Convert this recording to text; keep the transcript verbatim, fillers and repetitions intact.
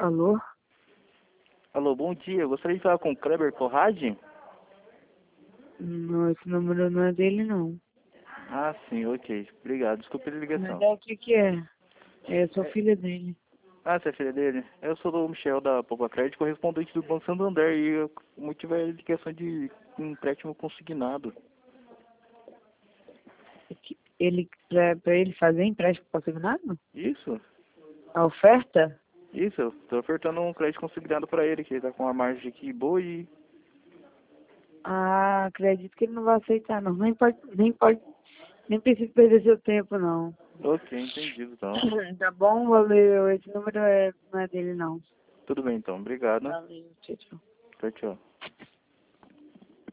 Alô? Alô, bom dia. Eu gostaria de falar com o Kleber Conrad? Não, esse número não é dele, não. Ah, sim, ok. Obrigado. Desculpe a Mas ligação. é o que que é? É, eu sou filha dele. Ah, você é filha dele? Eu sou o Michel da Poupa Crédito, correspondente do Banco Santander, e eu- o motivo é a ligação de um empréstimo consignado. Ele, pra, pra ele fazer empréstimo consignado? Isso? A oferta? Isso, eu tô ofertando um crédito consignado pra ele, que ele tá com uma margem aqui boa e... Ah, acredito que ele não vai aceitar, não. Nem pode, nem pode, nem precisa perder seu tempo, não. Ok, entendido, então. Tá bom, valeu. Esse número é, não é dele, não. Tudo bem, então. Obrigado. Valeu, tchau, tchau. Tchau, tchau.